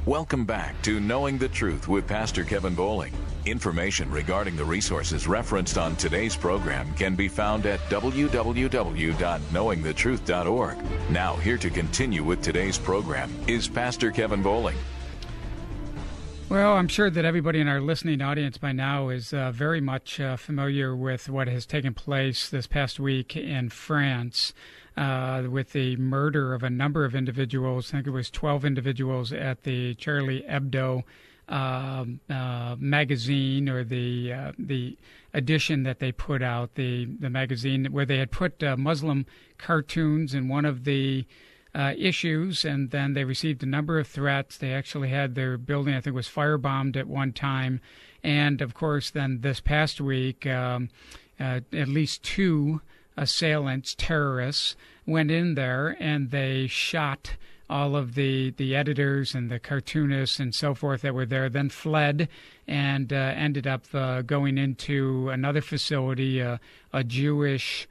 Welcome back to Knowing the Truth with Pastor Kevin Bowling. Information regarding the resources referenced on today's program can be found at www.knowingthetruth.org. Now, here to continue with today's program is Pastor Kevin Bowling. Well, I'm sure that everybody in our listening audience by now is very much familiar with what has taken place this past week in France with the murder of a number of individuals. I think it was 12 individuals at the Charlie Hebdo magazine, or the edition that they put out, the magazine where they had put Muslim cartoons in one of the issues, and then they received a number of threats. They actually had their building, I think, was firebombed at one time. And, of course, then this past week, at least two assailants, terrorists, went in there and they shot all of the editors and the cartoonists and so forth that were there, then fled and ended up going into another facility, a Jewish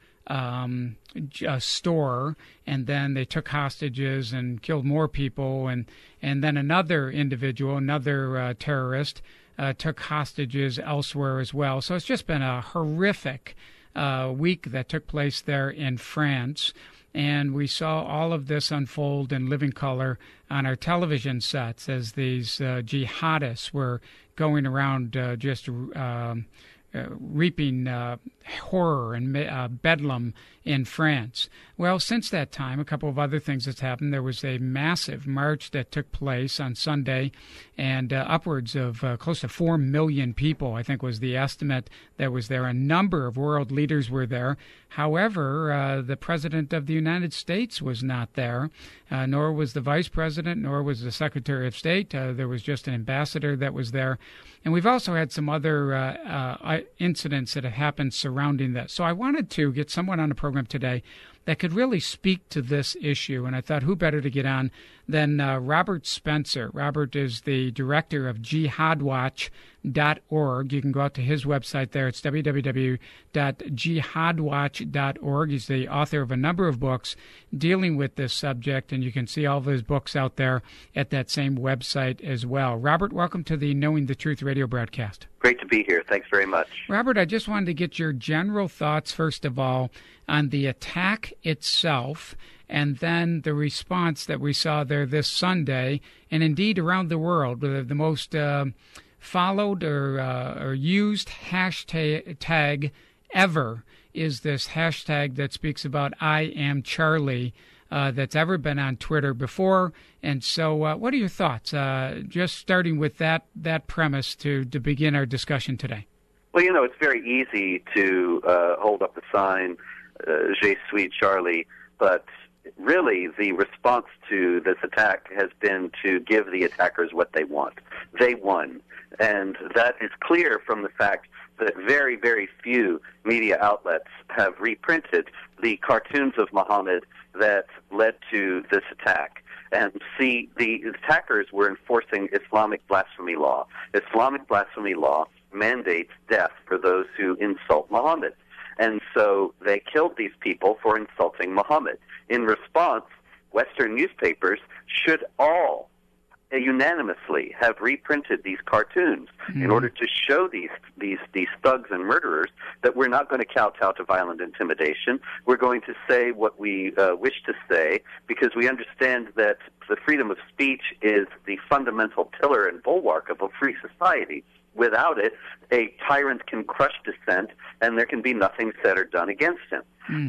store, and then they took hostages and killed more people, and then another individual, another terrorist, took hostages elsewhere as well. So it's just been a horrific week that took place there in France, and we saw all of this unfold in living color on our television sets as these jihadists were going around just reaping horror and bedlam in France. Well, since that time, a couple of other things that's happened. There was a massive march that took place on Sunday, and upwards of close to 4 million people, I think, was the estimate that was there. A number of world leaders were there. However, the President of the United States was not there, nor was the Vice President, nor was the Secretary of State. There was just an ambassador that was there. And we've also had some other incidents that have happened surrounding this. So I wanted to get someone on the program today that could really speak to this issue. And I thought, who better to get on than Robert Spencer. Robert is the director of jihadwatch.org. You can go out to his website there. It's www.jihadwatch.org. He's the author of a number of books dealing with this subject, and you can see all of his books out there at that same website as well. Robert, welcome to the Knowing the Truth radio broadcast. Great to be here. Thanks very much. Robert, I just wanted to get your general thoughts, first of all, on the attack itself, and then the response that we saw there this Sunday, and indeed around the world. The most followed or used hashtag ever is this hashtag that speaks about I am Charlie, that's ever been on Twitter before. And so what are your thoughts, just starting with that premise to begin our discussion today? Well, you know, it's very easy to hold up the sign, Je suis Charlie, but really the response to this attack has been to give the attackers what they want. They won. And that is clear from the fact that very, very few media outlets have reprinted the cartoons of Muhammad that led to this attack. And see, the attackers were enforcing Islamic blasphemy law. Islamic blasphemy law mandates death for those who insult Muhammad. And so they killed these people for insulting Muhammad. In response, Western newspapers should all unanimously have reprinted these cartoons in order to show these thugs and murderers that we're not going to kowtow to violent intimidation. We're going to say what we wish to say, because we understand that the freedom of speech is the fundamental pillar and bulwark of a free society. Without it, a tyrant can crush dissent, and there can be nothing said or done against him.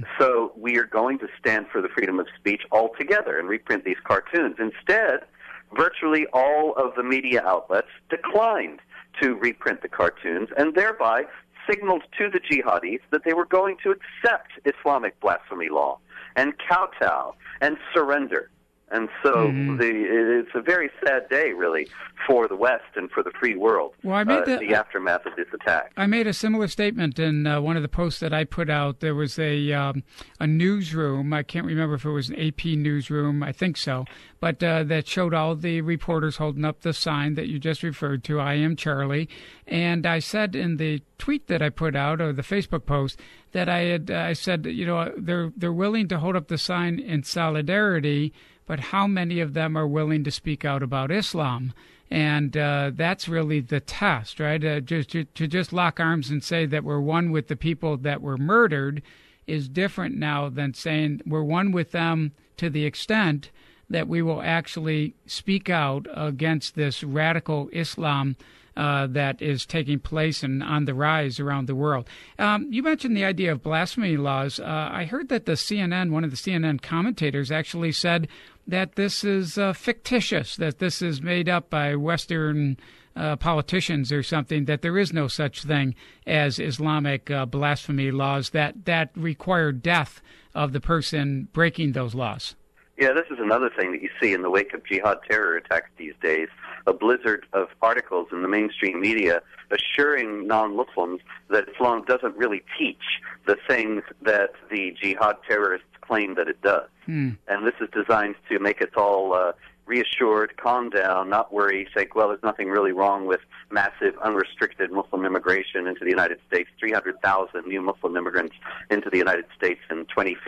So we are going to stand for the freedom of speech altogether and reprint these cartoons. Instead, virtually all of the media outlets declined to reprint the cartoons, and thereby signaled to the jihadis that they were going to accept Islamic blasphemy law and kowtow and surrender. And so it's a very sad day, really, for the West and for the free world, well, the aftermath of this attack. I made a similar statement in one of the posts that I put out. There was a newsroom, I can't remember if it was an AP newsroom, I think so, but that showed all the reporters holding up the sign that you just referred to, I am Charlie. And I said in the tweet that I put out, or the Facebook post, that I said, you know, they're willing to hold up the sign in solidarity, but how many of them are willing to speak out about Islam? And that's really the test, right? To just lock arms and say that we're one with the people that were murdered is different now than saying we're one with them to the extent that we will actually speak out against this radical Islam that is taking place and on the rise around the world. You mentioned the idea of blasphemy laws. I heard that one of the CNN commentators actually said that this is fictitious, that this is made up by Western politicians or something, that there is no such thing as Islamic blasphemy laws that require death of the person breaking those laws. Yeah, this is another thing that you see in the wake of jihad terror attacks these days, a blizzard of articles in the mainstream media assuring non-Muslims that Islam doesn't really teach the things that the jihad terrorists claim that it does. And this is designed to make us all reassured, calm down, not worry, say, well, there's nothing really wrong with massive, unrestricted Muslim immigration into the United States, 300,000 new Muslim immigrants into the United States in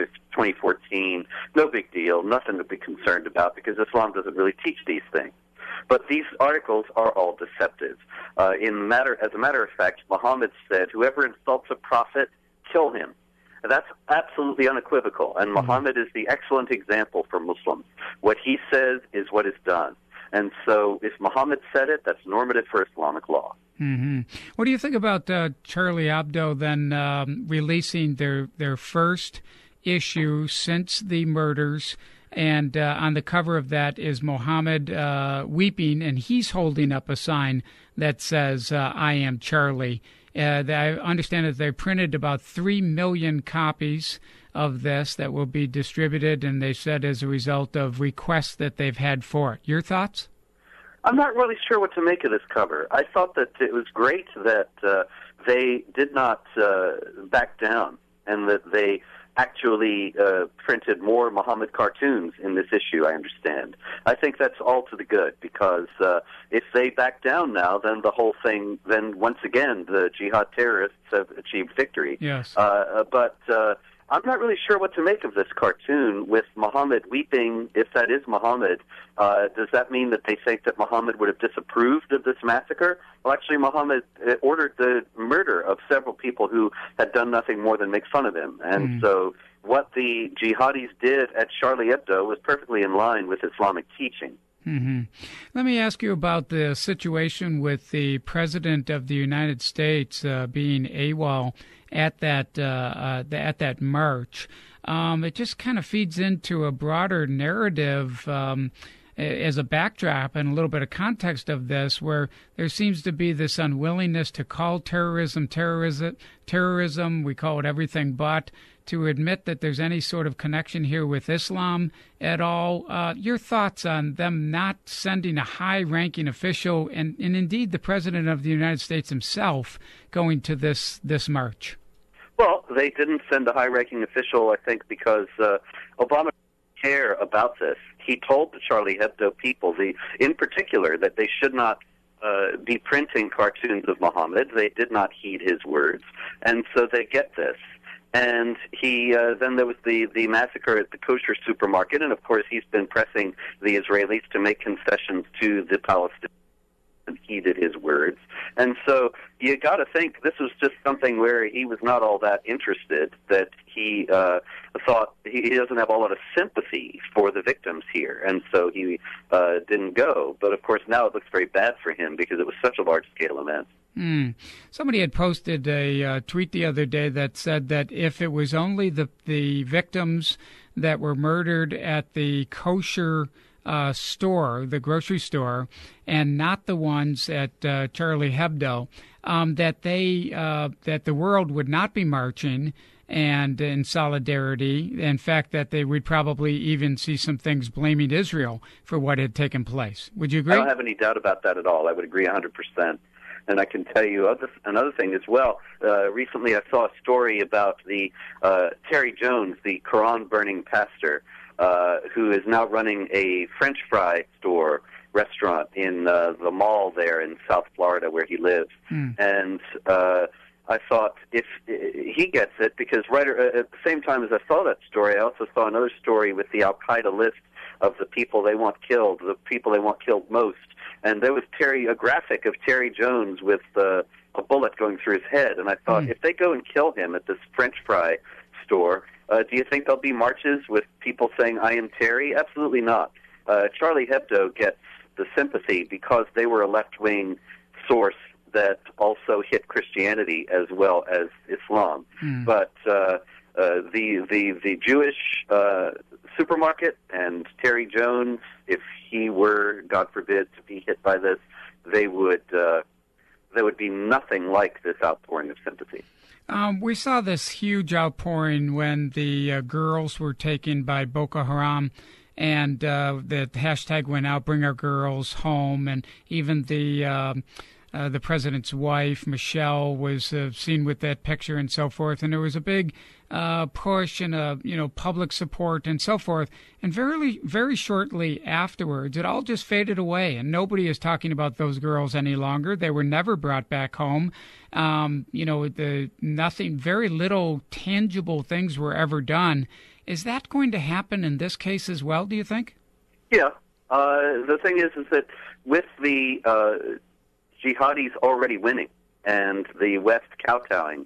2014. No big deal, nothing to be concerned about because Islam doesn't really teach these things. But these articles are all deceptive. As a matter of fact, Muhammad said, whoever insults a prophet, kill him. That's absolutely unequivocal, and Muhammad is the excellent example for Muslims. What he says is what is done. And so if Muhammad said it, that's normative for Islamic law. Mm-hmm. What do you think about Charlie Hebdo then releasing their first issue since the murders? And on the cover of that is Muhammad weeping, and he's holding up a sign that says, I am Charlie. I understand that they printed about 3 million copies of this that will be distributed, and they said as a result of requests that they've had for it. Your thoughts? I'm not really sure what to make of this cover. I thought that it was great that they did not back down and that they actually printed more Muhammad cartoons in this issue, I understand. I think that's all to the good, because if they back down now, then the whole thing, then once again, the jihad terrorists have achieved victory. Yes. But I'm not really sure what to make of this cartoon with Muhammad weeping. If that is Muhammad, does that mean that they think that Muhammad would have disapproved of this massacre? Well, actually, Muhammad ordered the murder of several people who had done nothing more than make fun of him. And so what the jihadis did at Charlie Hebdo was perfectly in line with Islamic teaching. Mm-hmm. Let me ask you about the situation with the President of the United States being AWOL at that march. It just kind of feeds into a broader narrative as a backdrop and a little bit of context of this, where there seems to be this unwillingness to call terrorism. We call it everything but, to admit that there's any sort of connection here with Islam at all. Your thoughts on them not sending a high-ranking official and indeed the President of the United States himself going to this march? Well, they didn't send a high-ranking official, I think, because Obama didn't care about this. He told the Charlie Hebdo people, in particular, that they should not be printing cartoons of Muhammad. They did not heed his words, and so they get this. And then there was the massacre at the kosher supermarket, and of course he's been pressing the Israelis to make concessions to the Palestinians, and heeded his words. And so you got to think this was just something where he was not all that interested, that he thought he doesn't have a lot of sympathy for the victims here, and so he didn't go. But of course now it looks very bad for him because it was such a large-scale event. Somebody had posted a tweet the other day that said that if it was only the victims that were murdered at the kosher store, the grocery store, and not the ones at Charlie Hebdo, that the world would not be marching and in solidarity. In fact, that they would probably even see some things blaming Israel for what had taken place. Would you agree? I don't have any doubt about that at all. I would agree 100%. And I can tell you another thing as well. Recently I saw a story about the Terry Jones, the Quran-burning pastor, who is now running a French fry restaurant in the mall there in South Florida where he lives. And I thought, if he gets it, because right at the same time as I saw that story, I also saw another story with the Al-Qaeda list of the people they want killed, the people they want killed most. And there was a graphic of Terry Jones with a bullet going through his head. And I thought, if they go and kill him at this French fry store, do you think there'll be marches with people saying, "I am Terry"? Absolutely not. Charlie Hebdo gets the sympathy because they were a left-wing source that also hit Christianity as well as Islam. But the Jewish supermarket and Terry Jones, if he were, God forbid, to be hit by this, they would be nothing like this outpouring of sympathy. We saw this huge outpouring when the girls were taken by Boko Haram, and the hashtag went out, "Bring Our Girls Home," and even the president's wife, Michelle, was seen with that picture and so forth. And there was a big push and public support and so forth. And very shortly afterwards, it all just faded away, and nobody is talking about those girls any longer. They were never brought back home. Very little tangible things were ever done. Is that going to happen in this case as well, do you think? Yeah. The thing is that with the jihadis already winning and the West kowtowing,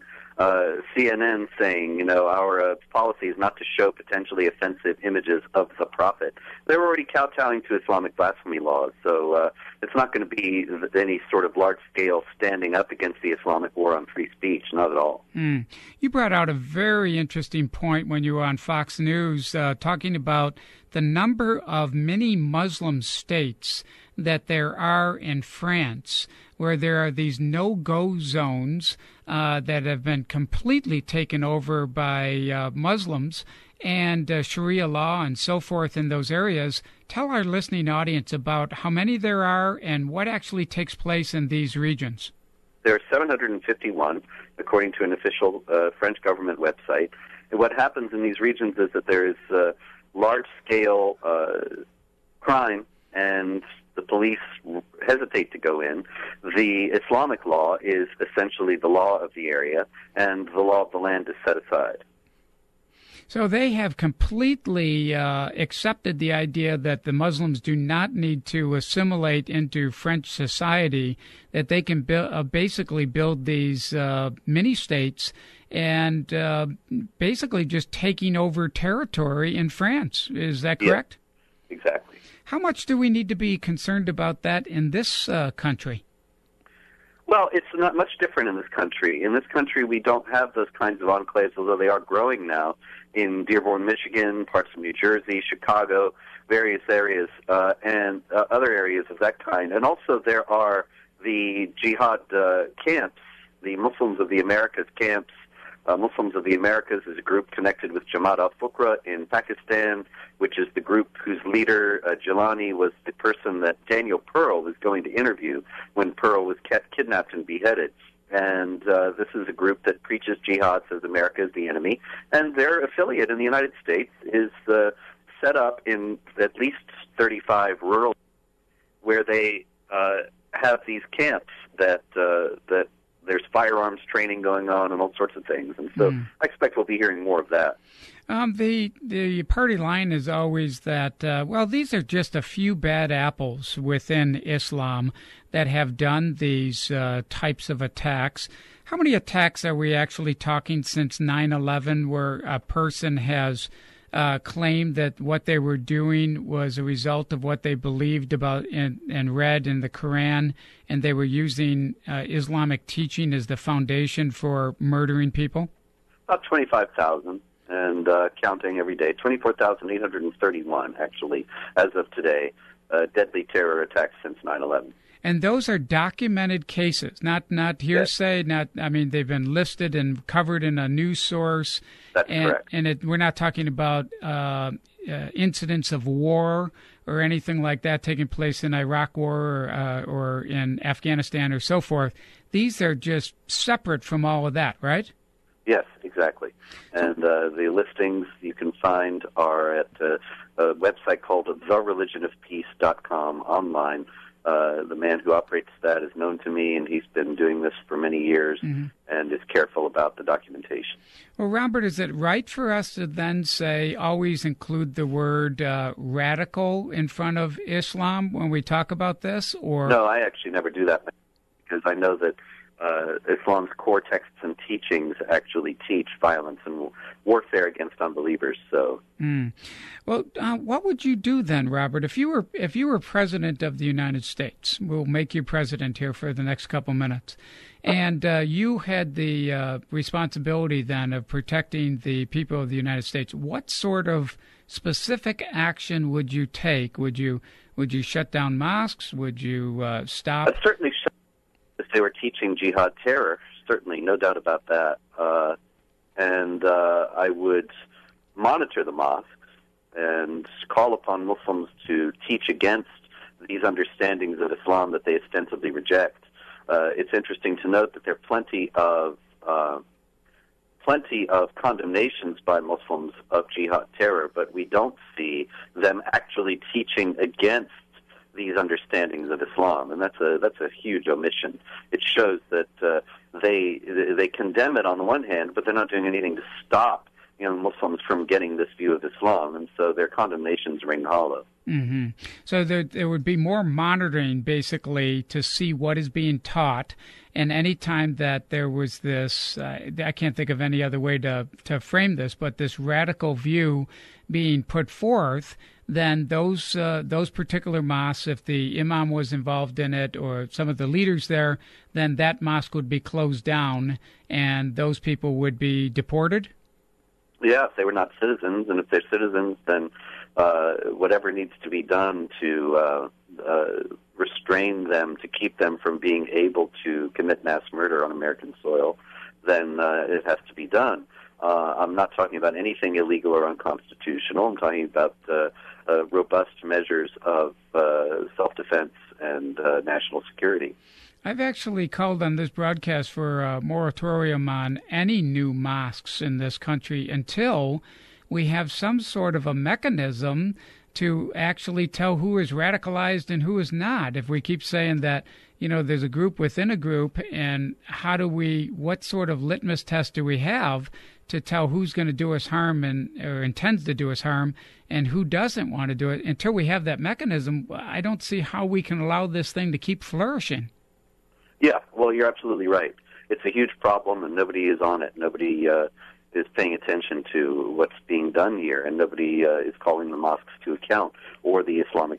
CNN saying, our policy is not to show potentially offensive images of the Prophet. They're already kowtowing to Islamic blasphemy laws, so it's not going to be any sort of large-scale standing up against the Islamic war on free speech, not at all. You brought out a very interesting point when you were on Fox News talking about the number of many Muslim states that there are in France, where there are these no-go zones that have been completely taken over by Muslims and Sharia law and so forth in those areas. Tell our listening audience about how many there are and what actually takes place in these regions. There are 751, according to an official French government website. And what happens in these regions is that there is large-scale crime, and the police hesitate to go in. The Islamic law is essentially the law of the area, and the law of the land is set aside. So they have completely accepted the idea that the Muslims do not need to assimilate into French society, that they can basically build these mini-states and basically just taking over territory in France. Is that correct? Yeah, exactly. How much do we need to be concerned about that in this country? Well, it's not much different in this country. In this country, we don't have those kinds of enclaves, although they are growing now in Dearborn, Michigan, parts of New Jersey, Chicago, various areas, and other areas of that kind. And also there are the jihad camps, the Muslims of the Americas camps. Muslims of the Americas is a group connected with Jamaat al-Fuqra in Pakistan, which is the group whose leader, Jilani, was the person that Daniel Pearl was going to interview when Pearl was kidnapped and beheaded. And this is a group that preaches jihad, says America is the enemy. And their affiliate in the United States is set up in at least 35 rural where they have these camps that there's firearms training going on and all sorts of things. And so I expect we'll be hearing more of that. The party line is always that, these are just a few bad apples within Islam that have done these types of attacks. How many attacks are we actually talking since 9/11 where a person has claimed that what they were doing was a result of what they believed about and read in the Quran, and they were using Islamic teaching as the foundation for murdering people? About 25,000 and counting every day. 24,831, actually, as of today, deadly terror attacks since 9/11. And those are documented cases, not hearsay. Yes. They've been listed and covered in a news source. That's correct. And we're not talking about incidents of war or anything like that taking place in Iraq War or in Afghanistan or so forth. These are just separate from all of that, right? Yes, exactly. And the listings you can find are at a website called thereligionofpeace.com online. The man who operates that is known to me, and he's been doing this for many years and is careful about the documentation. Well, Robert, is it right for us to then say, always include the word radical in front of Islam when we talk about this? Or No, I actually never do that, because I know that Islam's core texts and teachings actually teach violence and warfare against unbelievers. So, well, what would you do then, Robert, if you were president of the United States? We'll make you president here for the next couple minutes, and you had the responsibility then of protecting the people of the United States. What sort of specific action would you take? Would you shut down mosques? Would you stop? Certainly. If they were teaching jihad terror, certainly, no doubt about that. And I would monitor the mosques and call upon Muslims to teach against these understandings of Islam that they ostensibly reject. It's interesting to note that there are plenty of condemnations by Muslims of jihad terror, but we don't see them actually teaching against these understandings of Islam, and that's a huge omission. It shows that they condemn it on the one hand, but they're not doing anything to stop Muslims from getting this view of Islam, and so their condemnations ring hollow. Mm-hmm. So there would be more monitoring, basically, to see what is being taught. And any time that there was this, I can't think of any other way to frame this, but this radical view being put forth, then those particular mosques, if the imam was involved in it or some of the leaders there, then that mosque would be closed down, and those people would be deported? Yeah, if they were not citizens, and if they're citizens, then whatever needs to be done to restrain them, to keep them from being able to commit mass murder on American soil, then it has to be done. I'm not talking about anything illegal or unconstitutional. I'm talking about robust measures of self-defense and national security. I've actually called on this broadcast for a moratorium on any new mosques in this country until we have some sort of a mechanism to actually tell who is radicalized and who is not. If we keep saying that, there's a group within a group, and what sort of litmus test do we have to tell who's going to do us harm or intends to do us harm and who doesn't want to do it? Until we have that mechanism, I don't see how we can allow this thing to keep flourishing. Yeah, well, you're absolutely right. It's a huge problem, and nobody is on it. Nobody is paying attention to what's being done here, and nobody is calling the mosques to account, or the Islamic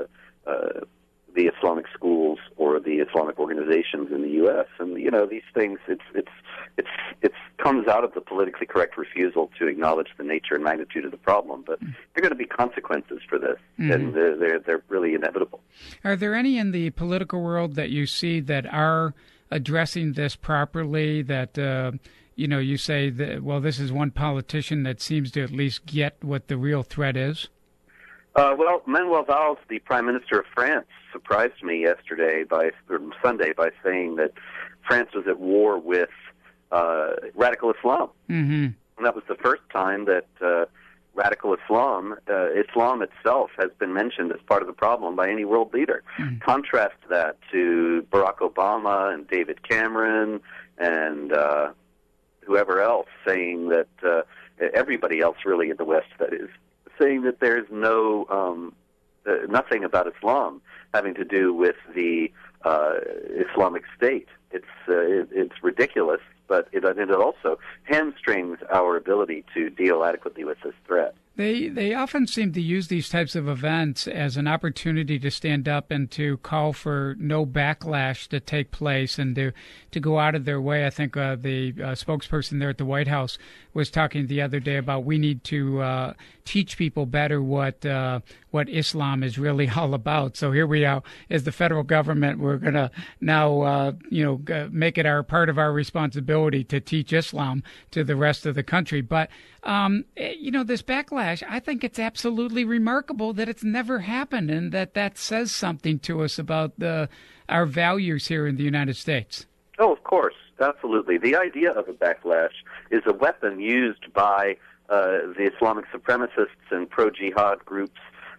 schools, or the Islamic organizations in the U.S. And these things, it comes out of the politically correct refusal to acknowledge the nature and magnitude of the problem. But there are going to be consequences for this, and they're really inevitable. Are there any in the political world that you see that are addressing this properly? That you say that, well, this is one politician that seems to at least get what the real threat is? Well, Manuel Valls, the Prime Minister of France, surprised me Sunday by saying that France was at war with radical Islam. Mm-hmm. And that was the first time that radical Islam itself, has been mentioned as part of the problem by any world leader. Mm-hmm. Contrast that to Barack Obama and David Cameron and whoever else saying that, everybody else really in the West, that is, saying that there's nothing about Islam having to do with the Islamic State. It's ridiculous, but it also hamstrings our ability to deal adequately with this threat. They often seem to use these types of events as an opportunity to stand up and to call for no backlash to take place and to go out of their way. I think the spokesperson there at the White House was talking the other day about we need to teach people better what Islam is really all about. So here we are, as the federal government, we're going to now make it part of our responsibility to teach Islam to the rest of the country. But this backlash, I think it's absolutely remarkable that it's never happened, and that says something to us about our values here in the United States. Oh, of course, absolutely. The idea of a backlash is a weapon used by the Islamic supremacists and pro-jihad groups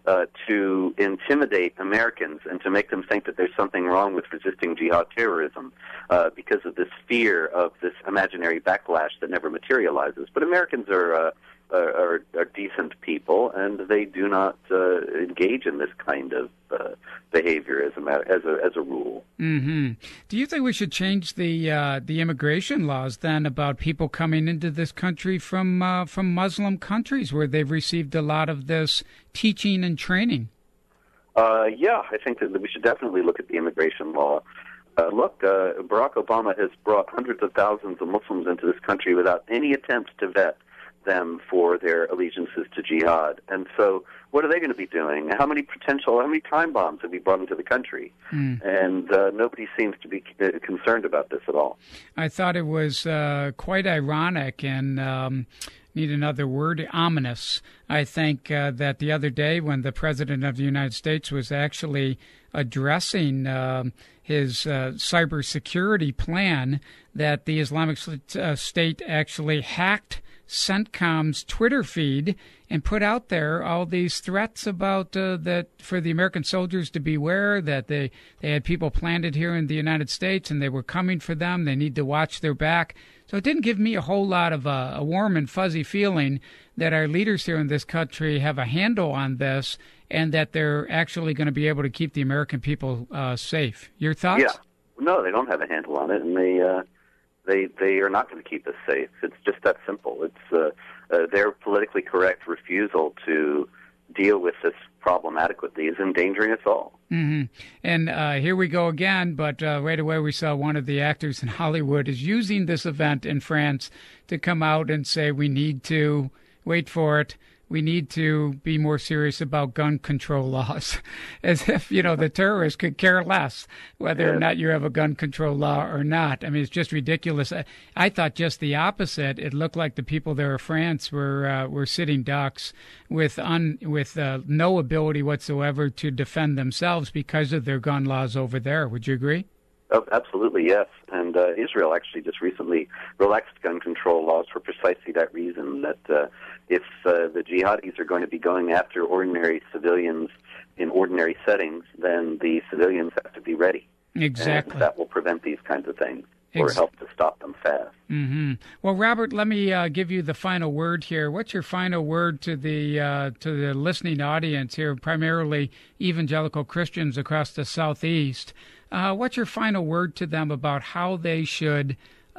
to intimidate Americans and to make them think that there's something wrong with resisting jihad terrorism because of this fear of this imaginary backlash that never materializes. But Americans are decent people, and they do not engage in this kind of behavior as a rule. Mm-hmm. Do you think we should change the immigration laws then about people coming into this country from Muslim countries where they've received a lot of this teaching and training? Yeah, I think that we should definitely look at the immigration law. Barack Obama has brought hundreds of thousands of Muslims into this country without any attempt to vet them for their allegiances to jihad. And so what are they going to be doing? How many time bombs have we brought into the country? And nobody seems to be concerned about this at all. I thought it was quite ironic and need another word, ominous. I think that the other day when the President of the United States was actually addressing his cybersecurity plan, that the Islamic State actually hacked CENTCOM's Twitter feed and put out there all these threats about that for the American soldiers to beware, that they had people planted here in the United States and they were coming for them. They need to watch their back. So it didn't give me a whole lot of a warm and fuzzy feeling that our leaders here in this country have a handle on this and that they're actually going to be able to keep the American people safe. Your thoughts? Yeah. No, they don't have a handle on it, and they are not going to keep us safe. It's just that simple. It's their politically correct refusal to deal with this problem adequately is endangering us all. Mm-hmm. And here we go again, but right away we saw one of the actors in Hollywood is using this event in France to come out and say we need to, wait for it, we need to be more serious about gun control laws, as if, the terrorists could care less whether or not you have a gun control law or not. I mean, it's just ridiculous. I thought just the opposite. It looked like the people there in France were sitting ducks with no ability whatsoever to defend themselves because of their gun laws over there. Would you agree? Oh, absolutely, yes. And Israel actually just recently relaxed gun control laws for precisely that reason, that if the jihadis are going to be going after ordinary civilians in ordinary settings, then the civilians have to be ready. Exactly. And that will prevent these kinds of things or help to stop them fast. Mm-hmm. Well, Robert, let me give you the final word here. What's your final word to the listening audience here, primarily evangelical Christians across the Southeast? What's your final word to them about how they should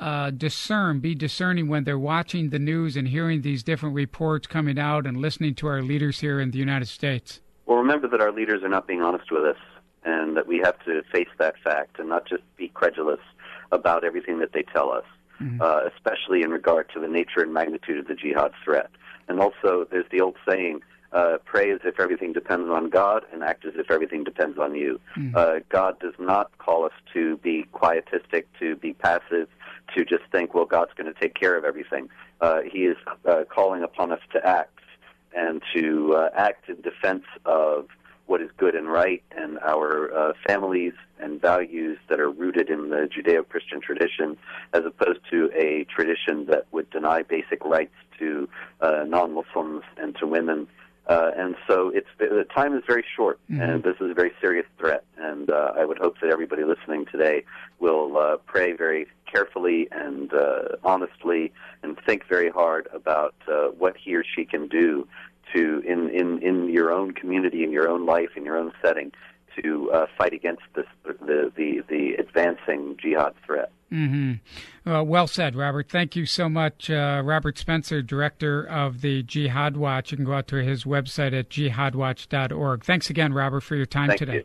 be discerning when they're watching the news and hearing these different reports coming out and listening to our leaders here in the United States? Well, remember that our leaders are not being honest with us, and that we have to face that fact and not just be credulous about everything that they tell us, especially in regard to the nature and magnitude of the jihad threat. And also, there's the old saying, pray as if everything depends on God and act as if everything depends on you. God does not call us to be quietistic, to be passive, to just think, well, God's going to take care of everything. He is calling upon us to act, and to act in defense of what is good and right, and our families and values that are rooted in the Judeo-Christian tradition, as opposed to a tradition that would deny basic rights to non-Muslims and to women. And so the time is very short, and this is a very serious threat. And I would hope that everybody listening today will pray very carefully and honestly, and think very hard about what he or she can do to, in your own community, in your own life, in your own setting, to fight against the advancing jihad threat. Mm-hmm. Well said, Robert. Thank you so much. Robert Spencer, director of the Jihad Watch. You can go out to his website at jihadwatch.org. Thanks again, Robert, for your time today.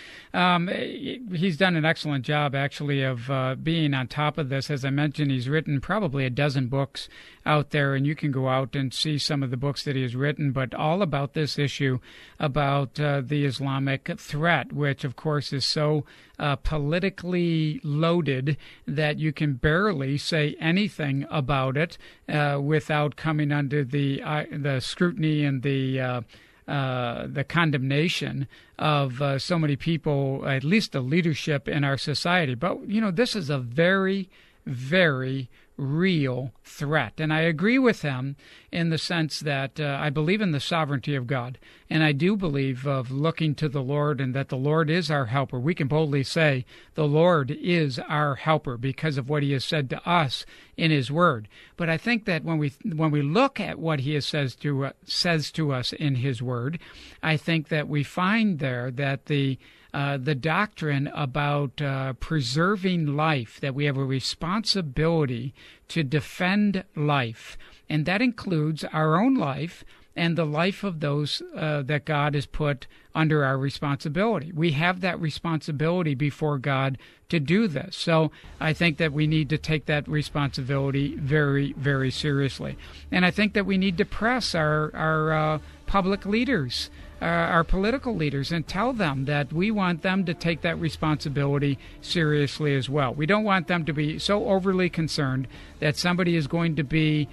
He's done an excellent job, actually, of being on top of this. As I mentioned, he's written probably a dozen books out there, and you can go out and see some of the books that he has written, but all about this issue about the Islamic threat, which, of course, is so politically loaded that you can barely say anything about it without coming under the scrutiny and the condemnation of so many people, at least the leadership in our society. But, this is a very, very real threat. And I agree with him in the sense that I believe in the sovereignty of God. And I do believe of looking to the Lord and that the Lord is our helper. We can boldly say the Lord is our helper because of what he has said to us in his word. But I think that when we look at what he says to us in his word, I think that we find there that the doctrine about preserving life, that we have a responsibility to defend life, and that includes our own life and the life of those that God has put under our responsibility. We have that responsibility before God to do this. So I think that we need to take that responsibility very, very seriously. And I think that we need to press our public leaders, our political leaders, and tell them that we want them to take that responsibility seriously as well. We don't want them to be so overly concerned that somebody is going to be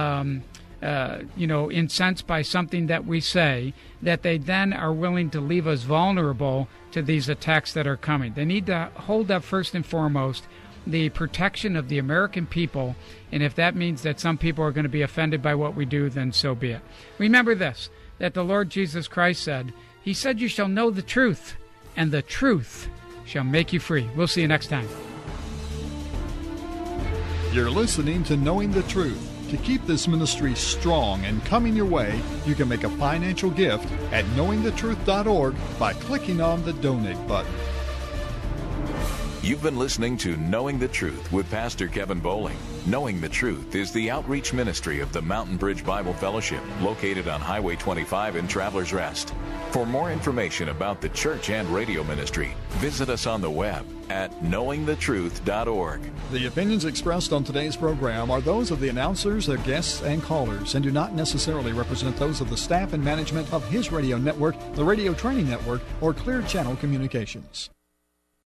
incensed by something that we say, that they then are willing to leave us vulnerable to these attacks that are coming. They need to hold up first and foremost the protection of the American people, and if that means that some people are going to be offended by what we do, then so be it. Remember this, that the Lord Jesus Christ said, he said, you shall know the truth, and the truth shall make you free. We'll see you next time. You're listening to Knowing the Truth. To keep this ministry strong and coming your way, you can make a financial gift at knowingthetruth.org by clicking on the donate button. You've been listening to Knowing the Truth with Pastor Kevin Bowling. Knowing the Truth is the outreach ministry of the Mountain Bridge Bible Fellowship, located on Highway 25 in Travelers Rest. For more information about the church and radio ministry, visit us on the web at knowingthetruth.org. The opinions expressed on today's program are those of the announcers, their guests, and callers, and do not necessarily represent those of the staff and management of His Radio Network, the Radio Training Network, or Clear Channel Communications.